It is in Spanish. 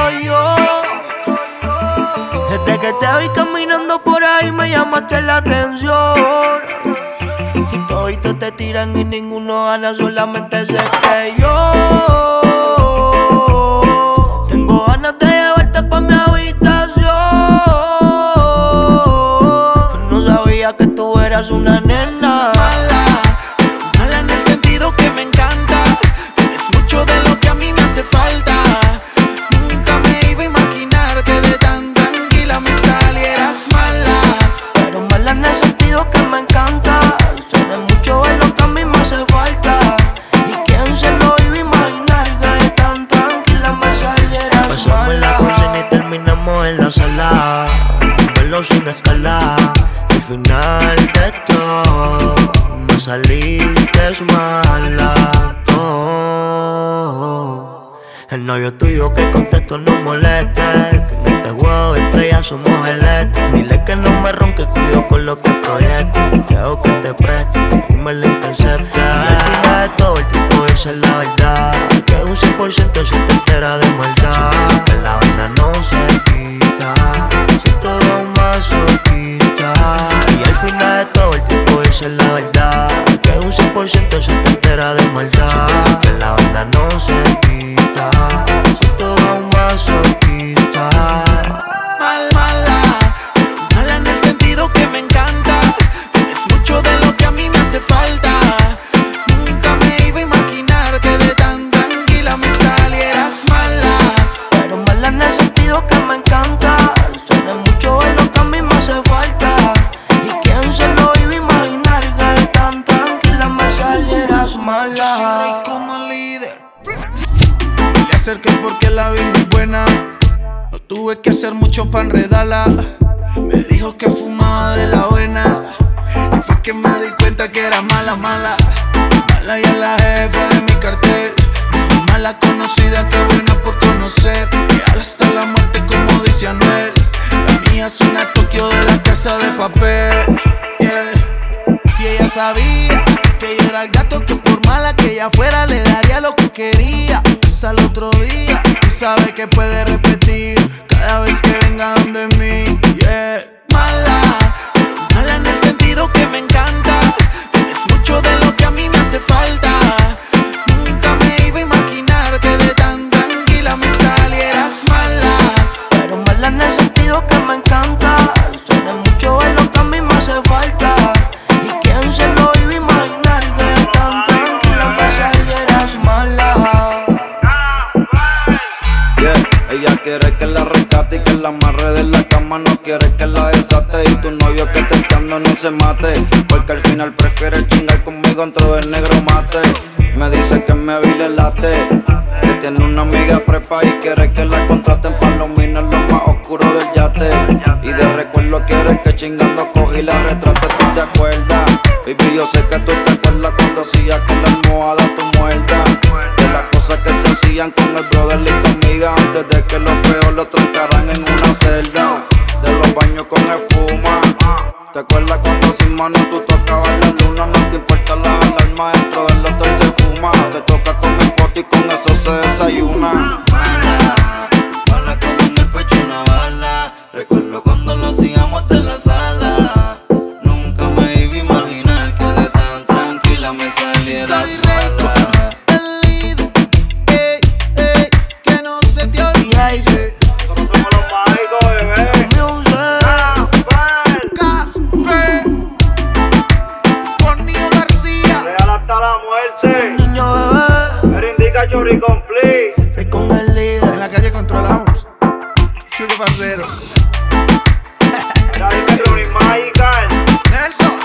soy yo. Desde que te vi caminando por ahí me llamaste la atención. Y toditos te tiran y ninguno gana, solamente sé que yo tengo ganas de llevarte pa' mi habitación. No sabía que tú eras una nena mala, pero mala en el sentido que me encanta. Tienes mucho de lo que a mí me hace falta. Nunca me iba a imaginar que de tan tranquila me salieras mala. pero mala en el sentido que me encanta. Tienes mucho de lo que a mí me hace falta. ¿Y quién se lo iba a imaginar que de tan tranquila me salieras mala? Pasamos en la cocina y terminamos en la sala. Verlo sin escalar. Al final de todo me saliste mala. Oh. El novio tuyo que contesto no moleste, que en este juego de estrellas somos el este. Dile que no me ronque, cuido con lo que proyecte. Que hago que te preste y me lo intercepte. Y al final de todo el tipo dice la verdad, que un 100% si te entera de maldad. Que la banda no se quita, si todo un masoquista. Y al final de todo el tipo dice la verdad, que un 100% si te entera de maldad. Que la banda no se quita, si todo un masoquista. Mala, pero mala en el sentido que me encanta. Tienes mucho de lo que a mí me hace falta. Nunca me iba a imaginar que de tan tranquila me salieras mala. Pero mala en el sentido que me encanta. Tienes mucho de lo que a mí me hace falta. ¿Y quién se lo iba a imaginar que de tan tranquila me salieras mala? Yo soy rey como líder. Le acerqué porque la vi muy buena. No tuve que hacer mucho pa' enredarla. Me dijo que fumaba de la buena. Y fue que me di cuenta que era mala, mala. Mala y a la jefa de mi cartel. Mala conocida, que buena por conocer. Real hasta la muerte, como dice Anuel. La mía es una Tokio de la Casa de Papel. Yeah. Y ella sabía que yo era el gato, que por mala que ella fuera le daría lo que quería. Hasta el otro día, y sabe que puede repetir cada vez que venga donde mí. Yeah. Mala, pero mala en el sentido que me encanta. Tienes mucho de lo que a mí me hace falta. Nunca me iba a imaginar que de tan tranquila me salieras mala. Pero mala en el sentido que me encanta. Tienes mucho de lo que a mí me hace falta. ¿Y quién se lo iba a imaginar que de tan tranquila me salieras mala? Yeah, ella quiere que la rescate y que la amarre de la cama. No quiere que la desate y tu novio que te echando no se mate. Porque al final prefiere chingar conmigo dentro del negro mate. Me dice que me vile late, que tiene una amiga prepa y quiere que la contraten para los minas lo más oscuro del yate. Y de recuerdo quiere que chingando cogí la retrate, ¿tú te acuerdas? Baby, yo sé que tú te acuerdas cuando hacía con la almohada tu muerta. De las cosas que se hacían con el brother y conmigo antes de que los feos lo trancaran en una celda. De los baños con espuma. ¿Te acuerdas cuando sin mano tú tocabas la luna? No te importa la alarma, dentro del hotel se fuma. Se toca con mi foto y con eso se desayuna. Mala, mala como en el pecho una bala. Recuerdo cuando lo hacíamos hasta en la sala. Nunca me iba a imaginar que de tan tranquila me salieras Soy rey como el líder. Ey, ey, que no se te olvide. Nosotros somos los mágicos, bebé. Casper, con Nio García. Real hasta la muerte. Niño bebé, Pero indica Chori Complete. rey con el líder. En la calle controlamos. Sugar parcero. Mira, dime Ronnie Magical. Nelson.